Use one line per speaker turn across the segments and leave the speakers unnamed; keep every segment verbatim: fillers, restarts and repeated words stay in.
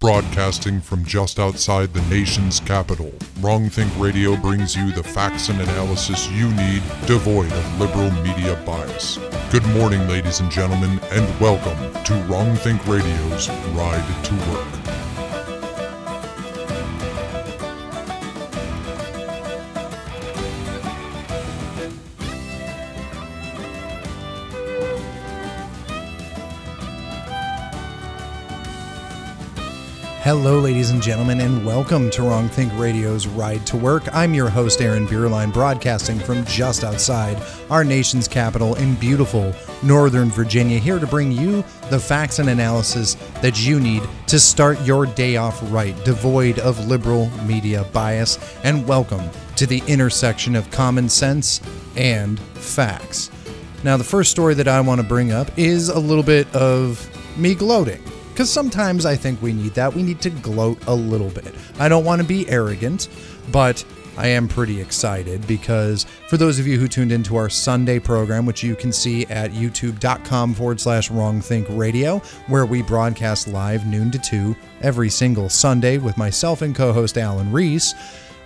Broadcasting from just outside the nation's capital, WrongThink Radio brings you the facts and analysis you need, devoid of liberal media bias. Good morning, ladies and gentlemen, and welcome to WrongThink Radio's Ride to Work.
Hello, ladies and gentlemen, and welcome to WrongThink Radio's Ride to Work. I'm your host, Aaron Bierlein, broadcasting from just outside our nation's capital in beautiful Northern Virginia, here to bring you the facts and analysis that you need to start your day off right, devoid of liberal media bias, and welcome to the intersection of common sense and facts. Now, the first story that I want to bring up is a little bit of me gloating. Because sometimes I think we need that. We need to gloat a little bit. I don't want to be arrogant, but I am pretty excited because for those of you who tuned into our Sunday program, which you can see at youtube.com forward slash WrongThink Radio, where we broadcast live noon to two every single Sunday with myself and co-host Alan Reese,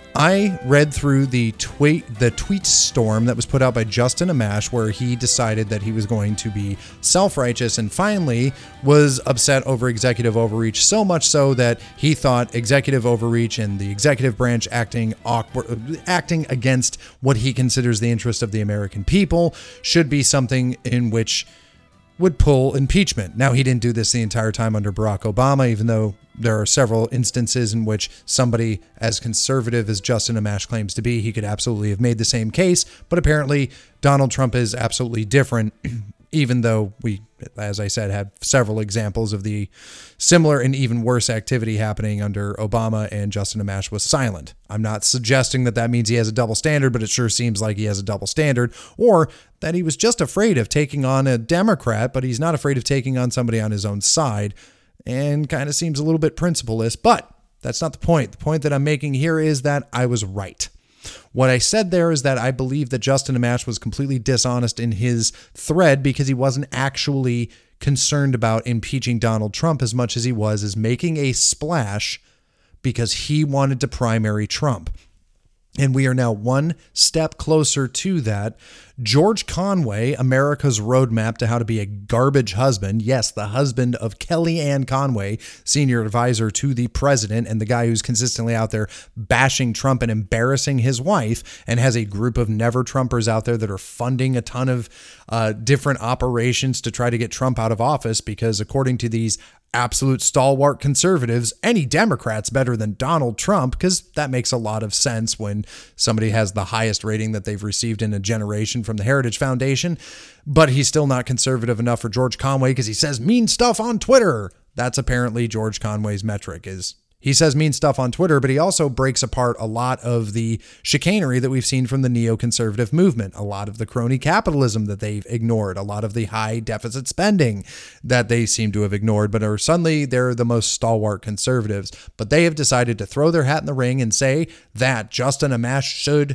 I read through the tweet the tweet storm that was put out by Justin Amash, where he decided that he was going to be self-righteous and finally was upset over executive overreach, so much so that he thought executive overreach and the executive branch acting awkward, acting against what he considers the interest of the American people should be something in which would pull impeachment. Now, he didn't do this the entire time under Barack Obama, even though there are several instances in which somebody as conservative as Justin Amash claims to be, he could absolutely have made the same case. But apparently, Donald Trump is absolutely different, even though we, as I said, had several examples of the similar and even worse activity happening under Obama, and Justin Amash was silent. I'm not suggesting that that means he has a double standard, but it sure seems like he has a double standard, or that he was just afraid of taking on a Democrat, but he's not afraid of taking on somebody on his own side, and kind of seems a little bit principleless. But that's not the point. The point that I'm making here is that I was right. What I said there is that I believe that Justin Amash was completely dishonest in his thread because he wasn't actually concerned about impeaching Donald Trump as much as he was as making a splash because he wanted to primary Trump. And we are now one step closer to that. George Conway, America's roadmap to how to be a garbage husband. Yes, the husband of Kellyanne Conway, senior advisor to the president and the guy who's consistently out there bashing Trump and embarrassing his wife, and has a group of never Trumpers out there that are funding a ton of uh, different operations to try to get Trump out of office because, according to these absolute stalwart conservatives, any Democrat's better than Donald Trump, because that makes a lot of sense when somebody has the highest rating that they've received in a generation from the Heritage Foundation. But he's still not conservative enough for George Conway because he says mean stuff on Twitter. That's apparently George Conway's metric, is he says mean stuff on Twitter, but he also breaks apart a lot of the chicanery that we've seen from the neoconservative movement, a lot of the crony capitalism that they've ignored, a lot of the high deficit spending that they seem to have ignored, but are suddenly they're the most stalwart conservatives. But they have decided to throw their hat in the ring and say that Justin Amash should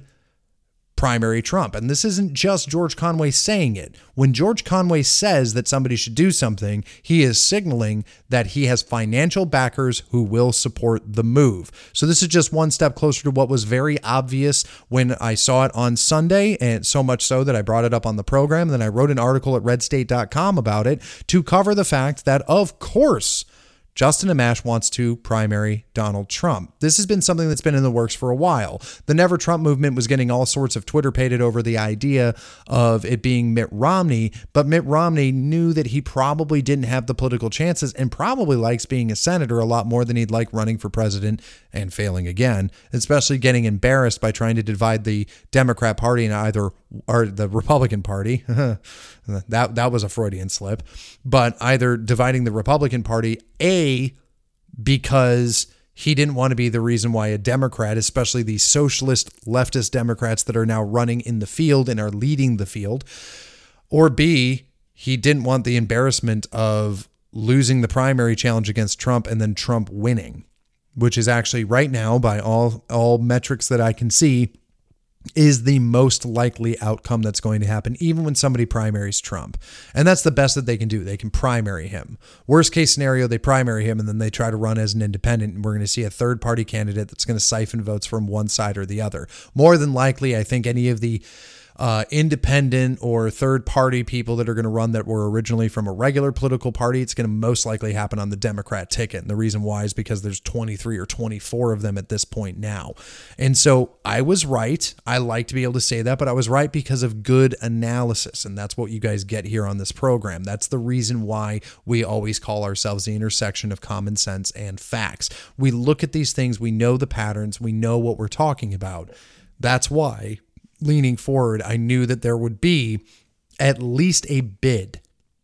primary Trump. And this isn't just George Conway saying it. When George Conway says that somebody should do something, he is signaling that he has financial backers who will support the move. So this is just one step closer to what was very obvious when I saw it on Sunday, and so much so that I brought it up on the program. Then I wrote an article at red state dot com about it to cover the fact that, of course, Justin Amash wants to primary Donald Trump. This has been something that's been in the works for a while. The Never Trump movement was getting all sorts of Twitter-pated over the idea of it being Mitt Romney, but Mitt Romney knew that he probably didn't have the political chances and probably likes being a senator a lot more than he'd like running for president and failing again, especially getting embarrassed by trying to divide the Democrat Party and either or the Republican Party. that that was a Freudian slip, but either dividing the Republican Party, A, because he didn't want to be the reason why a Democrat, especially the socialist leftist Democrats that are now running in the field and are leading the field, or B, he didn't want the embarrassment of losing the primary challenge against Trump and then Trump winning, which is actually right now, by all all metrics that I can see, is the most likely outcome that's going to happen, even when somebody primaries Trump. And that's the best that they can do. They can primary him. Worst case scenario, they primary him and then they try to run as an independent, and we're going to see a third party candidate that's going to siphon votes from one side or the other. More than likely, I think any of the Uh, independent or third party people that are going to run that were originally from a regular political party, it's going to most likely happen on the Democrat ticket. And the reason why is because there's twenty-three or twenty-four of them at this point now. And so I was right. I like to be able to say that, but I was right because of good analysis. And that's what you guys get here on this program. That's the reason why we always call ourselves the intersection of common sense and facts. We look at these things. We know the patterns. We know what we're talking about. That's why, leaning forward, I knew that there would be at least a bid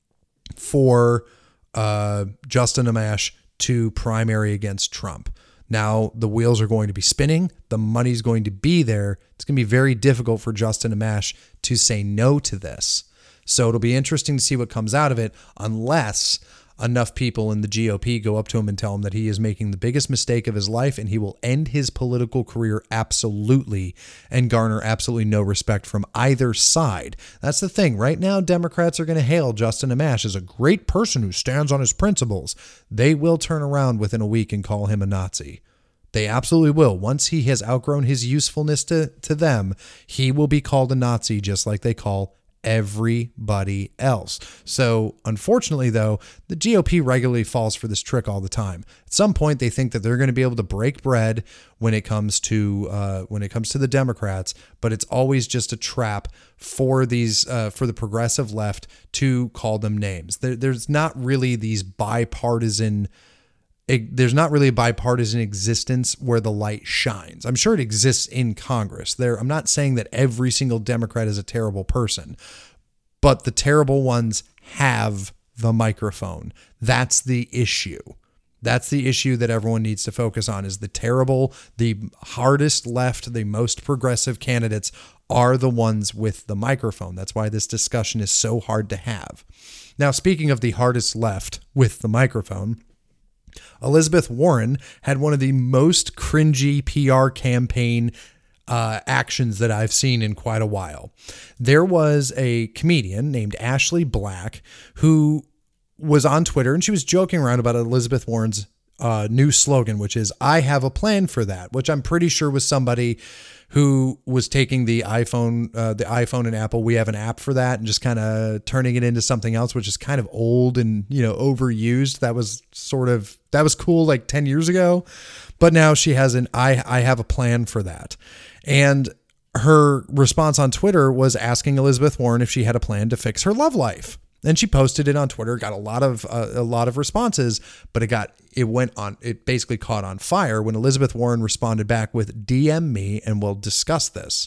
for uh, Justin Amash to primary against Trump. Now, the wheels are going to be spinning. The money's going to be there. It's going to be very difficult for Justin Amash to say no to this. So it'll be interesting to see what comes out of it, unless enough people in the G O P go up to him and tell him that he is making the biggest mistake of his life and he will end his political career absolutely and garner absolutely no respect from either side. That's the thing. Right now, Democrats are going to hail Justin Amash as a great person who stands on his principles. They will turn around within a week and call him a Nazi. They absolutely will. Once he has outgrown his usefulness to, to them, he will be called a Nazi just like they call everybody else. So unfortunately, though, the G O P regularly falls for this trick all the time. At some point, they think that they're going to be able to break bread when it comes to uh, when it comes to the Democrats, but it's always just a trap for these uh, for the progressive left to call them names. There, there's not really these bipartisan. It, there's not really a bipartisan existence where the light shines. I'm sure it exists in Congress. There, I'm not saying that every single Democrat is a terrible person, but the terrible ones have the microphone. That's the issue. That's the issue that everyone needs to focus on, is the terrible, the hardest left, the most progressive candidates are the ones with the microphone. That's why this discussion is so hard to have. Now, speaking of the hardest left with the microphone, Elizabeth Warren had one of the most cringy P R campaign uh, actions that I've seen in quite a while. There was a comedian named Ashley Black who was on Twitter, and she was joking around about Elizabeth Warren's uh, new slogan, which is, "I have a plan for that," which I'm pretty sure was somebody who was taking the iPhone, uh, the iPhone and Apple, we have an app for that, and just kind of turning it into something else, which is kind of old and, you know, overused. That was sort of, that was cool like ten years ago, but now she has an, I, I have a plan for that. And her response on Twitter was asking Elizabeth Warren if she had a plan to fix her love life. And she posted it on Twitter, got a lot of uh, a lot of responses, but it got it went on. It basically caught on fire when Elizabeth Warren responded back with, "D M me and we'll discuss this."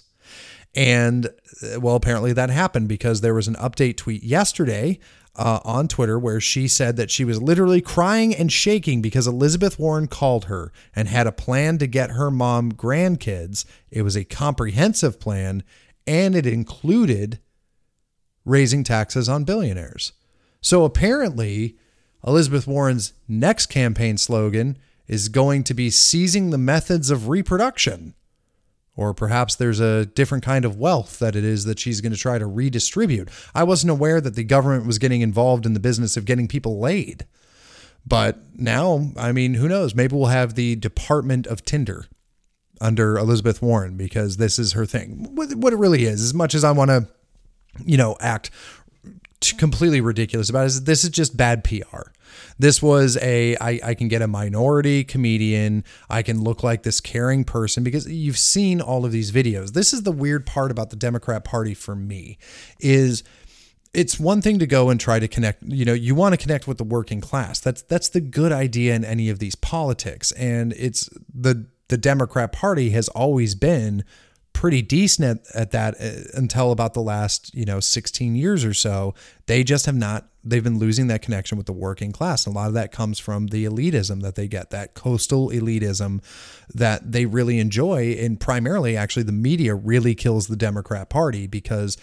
And well, apparently that happened because there was an update tweet yesterday uh, on Twitter where she said that she was literally crying and shaking because Elizabeth Warren called her and had a plan to get her mom grandkids. It was a comprehensive plan, and it included raising taxes on billionaires. So apparently, Elizabeth Warren's next campaign slogan is going to be seizing the methods of reproduction. Or perhaps there's a different kind of wealth that it is that she's going to try to redistribute. I wasn't aware that the government was getting involved in the business of getting people laid. But now, I mean, who knows? Maybe we'll have the Department of Tinder under Elizabeth Warren, because this is her thing. What it really is, as much as I want to, you know, act completely ridiculous about it, is this is just bad P R. This was a, I, I can get a minority comedian. I can look like this caring person, because you've seen all of these videos. This is the weird part about the Democrat Party for me, is it's one thing to go and try to connect, you know, you want to connect with the working class. That's, that's the good idea in any of these politics. And it's the, the Democrat Party has always been pretty decent at, at that until about the last, you know, sixteen years or so. They just have not, they've been losing that connection with the working class. And a lot of that comes from the elitism that they get, that coastal elitism that they really enjoy. And primarily, actually, the media really kills the Democrat Party, because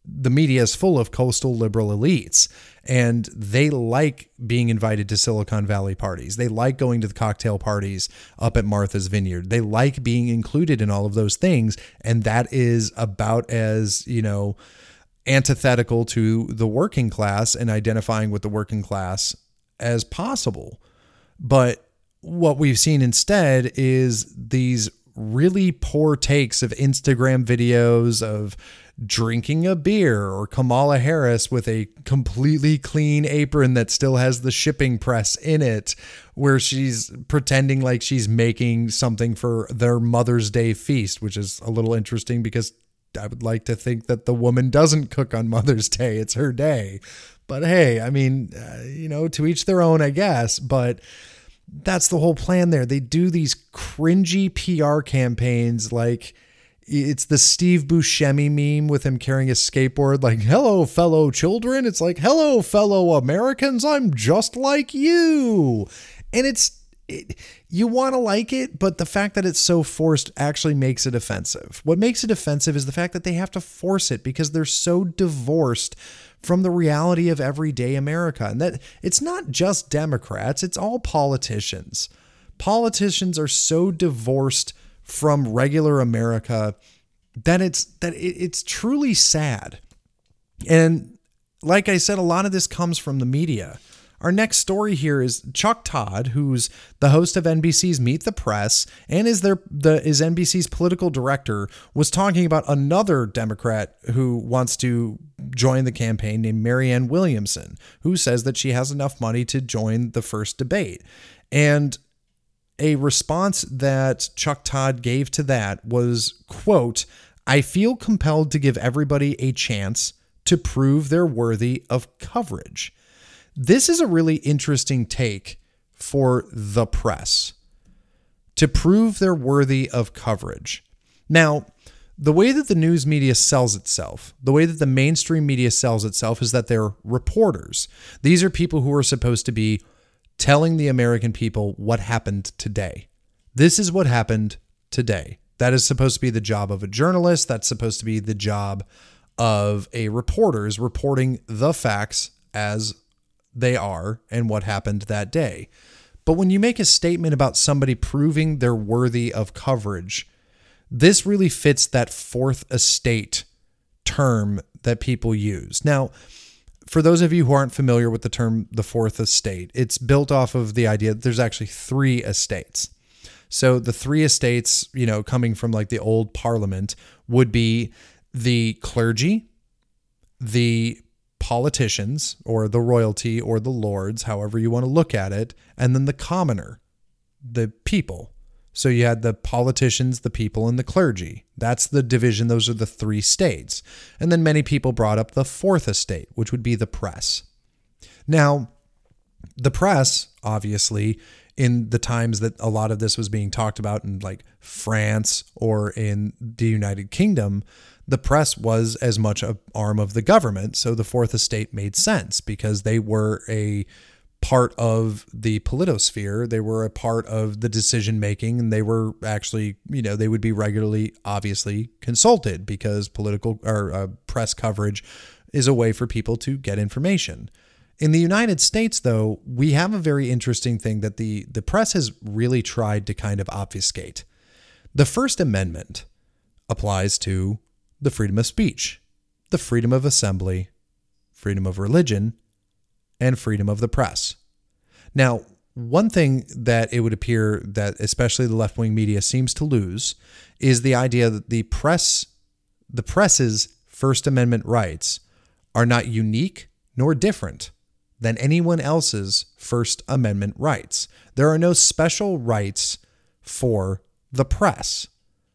the media is full of coastal liberal elites, and they like being invited to Silicon Valley parties. They like going to the cocktail parties up at Martha's Vineyard. They like being included in all of those things. And that is about as, you know, antithetical to the working class and identifying with the working class as possible. But what we've seen instead is these really poor takes of Instagram videos of drinking a beer, or Kamala Harris with a completely clean apron that still has the shipping press in it, where she's pretending like she's making something for their Mother's Day feast, which is a little interesting because I would like to think that the woman doesn't cook on Mother's Day. It's her day. But hey, I mean, uh, you know, to each their own, I guess. But that's the whole plan there. They do these cringy P R campaigns like it's the Steve Buscemi meme with him carrying a skateboard, like, hello, fellow children. It's like, hello, fellow Americans. I'm just like you. And it's, it, you want to like it, but the fact that it's so forced actually makes it offensive. What makes it offensive is the fact that they have to force it because they're so divorced from the reality of everyday America. And that it's not just Democrats, it's all politicians. Politicians are so divorced from regular America that it's that it, it's truly sad. And like I said, a lot of this comes from the media. Our next story here is Chuck Todd, who's the host of N B C's Meet the Press and is their the is N B C's political director, was talking about another Democrat who wants to join the campaign named Marianne Williamson, who says that she has enough money to join the first debate. And a response that Chuck Todd gave to that was, quote, I feel compelled to give everybody a chance to prove they're worthy of coverage. This is a really interesting take for the press, to prove they're worthy of coverage. Now, the way that the news media sells itself, the way that the mainstream media sells itself is that they're reporters. These are people who are supposed to be telling the American people what happened today. This is what happened today. That is supposed to be the job of a journalist. That's supposed to be the job of a reporter, is reporting the facts as they are and what happened that day. But when you make a statement about somebody proving they're worthy of coverage, this really fits that fourth estate term that people use. Now, for those of you who aren't familiar with the term the fourth estate, it's built off of the idea that there's actually three estates. So the three estates, you know, coming from like the old parliament, would be the clergy, the politicians, or the royalty, or the lords, however you want to look at it, and then the commoner, the people. So you had the politicians, the people, and the clergy. That's the division. Those are the three states. And then many people brought up the fourth estate, which would be the press. Now, the press, obviously, in the times that a lot of this was being talked about in like France or in the United Kingdom, the press was as much an arm of the government. So the fourth estate made sense because they were a part of the politosphere. They were a part of the decision making, and they were actually, you know, they would be regularly, obviously, consulted because political or uh, press coverage is a way for people to get information. In the United States, though, we have a very interesting thing that the, the press has really tried to kind of obfuscate. The First Amendment applies to the freedom of speech, the freedom of assembly, freedom of religion, and freedom of the press. Now, one thing that it would appear that especially the left-wing media seems to lose is the idea that the press, the press's First Amendment rights are not unique nor different than anyone else's First Amendment rights. There are no special rights for the press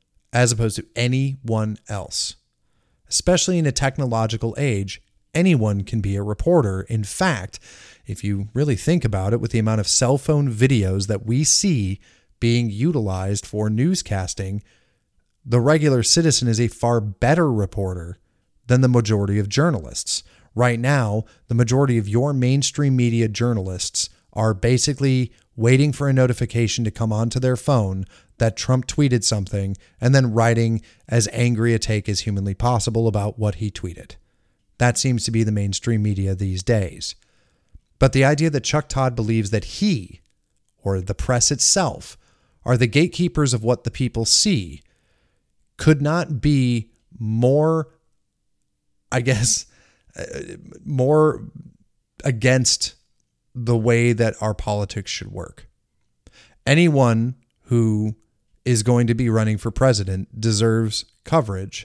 as opposed to anyone else. Especially in a technological age, anyone can be a reporter. In fact, if you really think about it, with the amount of cell phone videos that we see being utilized for newscasting, the regular citizen is a far better reporter than the majority of journalists. Right now, the majority of your mainstream media journalists are basically waiting for a notification to come onto their phone that Trump tweeted something and then writing as angry a take as humanly possible about what he tweeted. That seems to be the mainstream media these days. But the idea that Chuck Todd believes that he, or the press itself, are the gatekeepers of what the people see could not be more, I guess, uh, more against the way that our politics should work. Anyone who is going to be running for president deserves coverage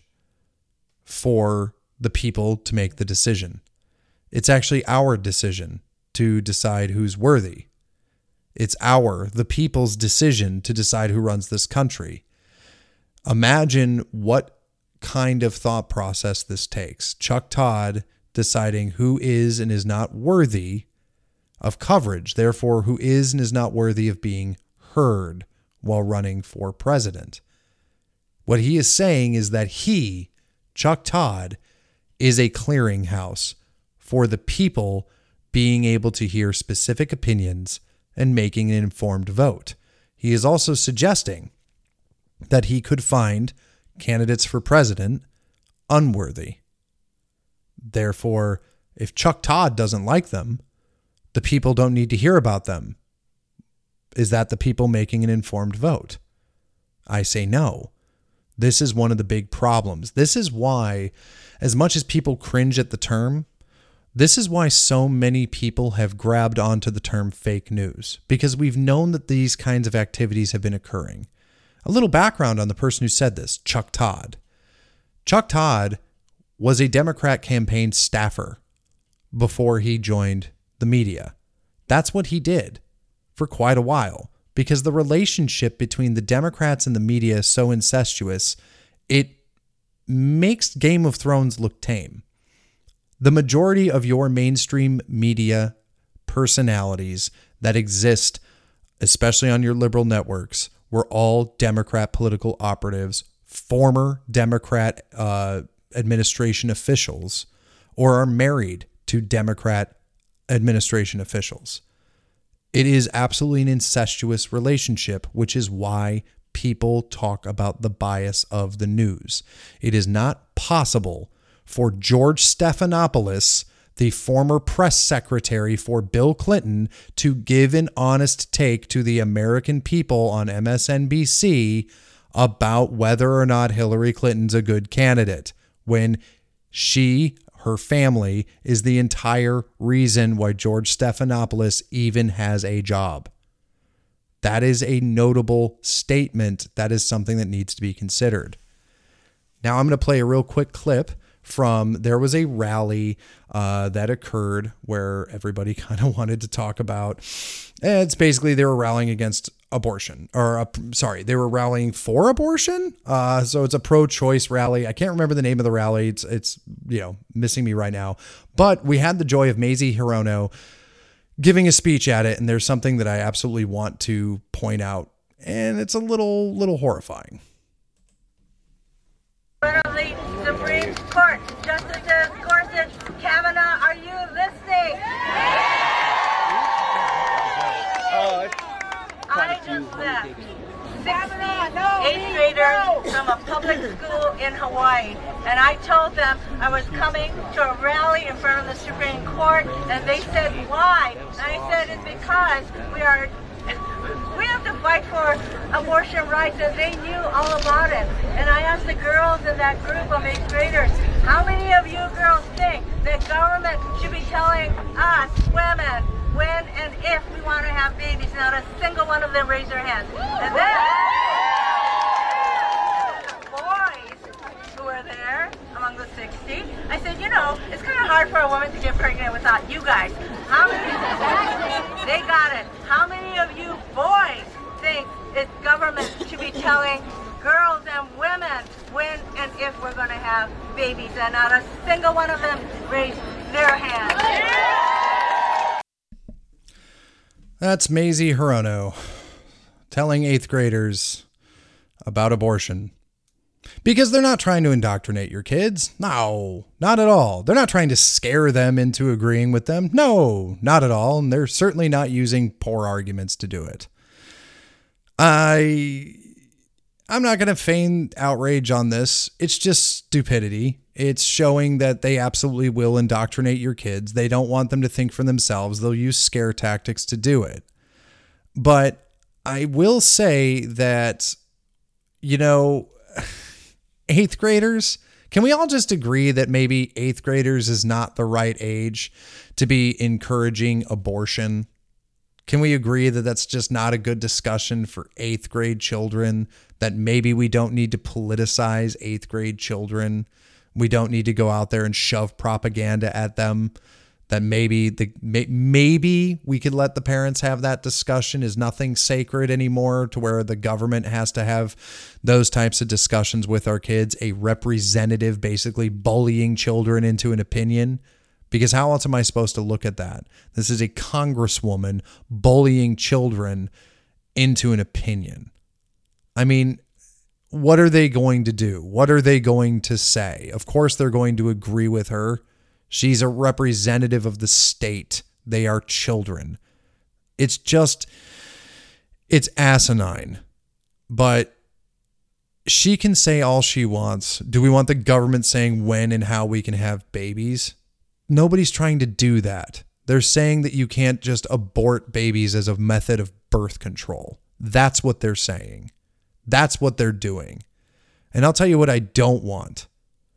for the people to make the decision. It's actually our decision to decide who's worthy. It's our, the people's decision to decide who runs this country. Imagine what kind of thought process this takes. Chuck Todd deciding who is and is not worthy of coverage, therefore who is and is not worthy of being heard while running for president. What he is saying is that he, Chuck Todd, is a clearinghouse for the people being able to hear specific opinions and making an informed vote. He is also suggesting that he could find candidates for president unworthy. Therefore, if Chuck Todd doesn't like them, the people don't need to hear about them. Is that the people making an informed vote? I say no. This is one of the big problems. This is why, as much as people cringe at the term, this is why so many people have grabbed onto the term fake news, because we've known that these kinds of activities have been occurring. A little background on the person who said this, Chuck Todd. Chuck Todd was a Democrat campaign staffer before he joined the media. That's what he did for quite a while, because the relationship between the Democrats and the media is so incestuous, it makes Game of Thrones look tame. The majority of your mainstream media personalities that exist, especially on your liberal networks, were all Democrat political operatives, former Democrat uh, administration officials, or are married to Democrat administration officials. It is absolutely an incestuous relationship, which is why people talk about the bias of the news. It is not possible for George Stephanopoulos, the former press secretary for Bill Clinton, to give an honest take to the American people on M S N B C about whether or not Hillary Clinton's a good candidate, when she, her family, is the entire reason why George Stephanopoulos even has a job. That is a notable statement. That is something that needs to be considered. Now I'm going to play a real quick clip from, there was a rally uh, that occurred where everybody kind of wanted to talk about, eh, it's basically they were rallying against abortion, or uh, sorry, they were rallying for abortion. Uh, so it's a pro-choice rally. I can't remember the name of the rally. It's, it's, you know, missing me right now, but we had the joy of Mazie Hirono giving a speech at it. And there's something that I absolutely want to point out, and it's a little, little horrifying.
Literally, Supreme Court, Justices Gorsuch, Kavanaugh, are you listening?
Uh,
I just left sixty eighth graders from a public school in Hawaii, and I told them I was coming to a rally in front of the Supreme Court, and they said, why? And I said, it's because we are we have to fight for abortion rights, and they knew all about it. And I asked the girls in that group of eighth graders, how many of you girls think that government should be telling us, women, when and if we want to have babies? Not a single one of them raised their hands. And then the boys who were there, among the sixty, I said, you know, it's kind of hard for a woman to get pregnant without you guys. How many? They got it. How many of you boys think that government should be telling girls and women when and if we're going to have babies? And not a single one of them raised their hand.
That's Mazie Hirono telling eighth graders about abortion. Because they're not trying to indoctrinate your kids. No, not at all. They're not trying to scare them into agreeing with them. No, not at all. And they're certainly not using poor arguments to do it. I, I'm not going to feign outrage on this. It's just stupidity. It's showing that they absolutely will indoctrinate your kids. They don't want them to think for themselves. They'll use scare tactics to do it. But I will say that, you know, eighth graders, can we all just agree that maybe eighth graders is not the right age to be encouraging abortion? Can we agree that that's just not a good discussion for eighth grade children, that maybe we don't need to politicize eighth grade children? We don't need to go out there and shove propaganda at them, that maybe the maybe we could let the parents have that discussion. Is nothing sacred anymore to where the government has to have those types of discussions with our kids, a representative basically bullying children into an opinion? Because how else am I supposed to look at that? This is a congresswoman bullying children into an opinion. I mean, what are they going to do? What are they going to say? Of course, they're going to agree with her. She's a representative of the state. They are children. It's just, it's asinine. But she can say all she wants. Do we want the government saying when and how we can have babies? Nobody's trying to do that. They're saying that you can't just abort babies as a method of birth control. That's what they're saying. That's what they're doing. And I'll tell you what I don't want.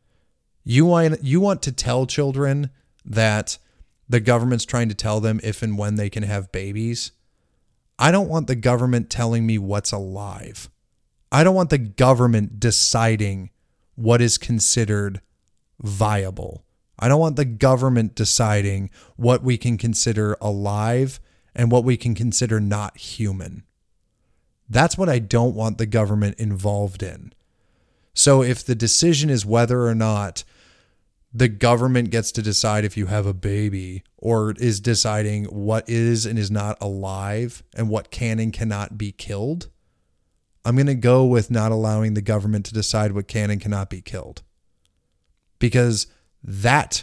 You want, you want to tell children that the government's trying to tell them if and when they can have babies. I don't want the government telling me what's alive. I don't want the government deciding what is considered viable. I don't want the government deciding what we can consider alive and what we can consider not human. That's what I don't want the government involved in. So if the decision is whether or not the government gets to decide if you have a baby, or is deciding what is and is not alive and what can and cannot be killed, I'm going to go with not allowing the government to decide what can and cannot be killed. Because that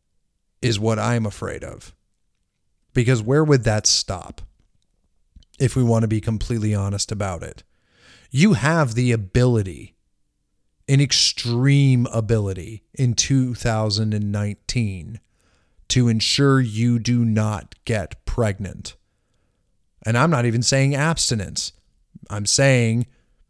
is what I'm afraid of. Because where would that stop? If we want to be completely honest about it, you have the ability, an extreme ability in two thousand nineteen to ensure you do not get pregnant. And I'm not even saying abstinence. I'm saying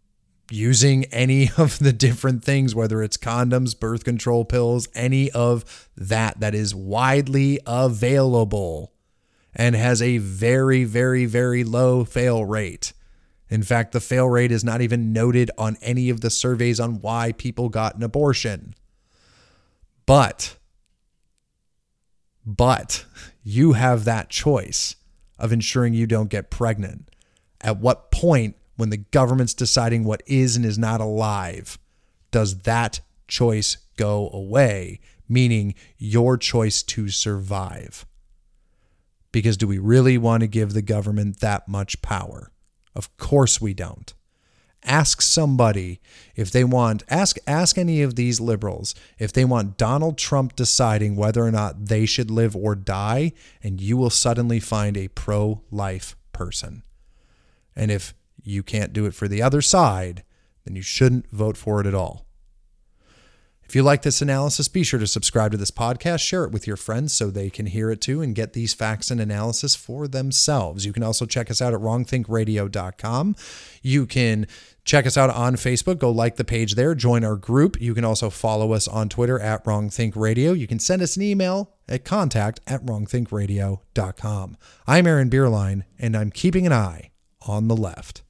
using any of the different things, whether it's condoms, birth control pills, any of that that is widely available and has a very, very, very low fail rate. In fact, the fail rate is not even noted on any of the surveys on why people got an abortion. But, but you have that choice of ensuring you don't get pregnant. At what point, when the government's deciding what is and is not alive, does that choice go away? Meaning your choice to survive. Because do we really want to give the government that much power? Of course we don't. Ask somebody if they want, ask, ask any of these liberals if they want Donald Trump deciding whether or not they should live or die, and you will suddenly find a pro-life person. And if you can't do it for the other side, then you shouldn't vote for it at all. If you like this analysis, be sure to subscribe to this podcast, share it with your friends so they can hear it too and get these facts and analysis for themselves. You can also check us out at wrong think radio dot com. You can check us out on Facebook. Go like the page there. Join our group. You can also follow us on Twitter at wrongthinkradio. You can send us an email at contact at wrong think radio dot com. I'm Aaron Bierlein, and I'm keeping an eye on the left.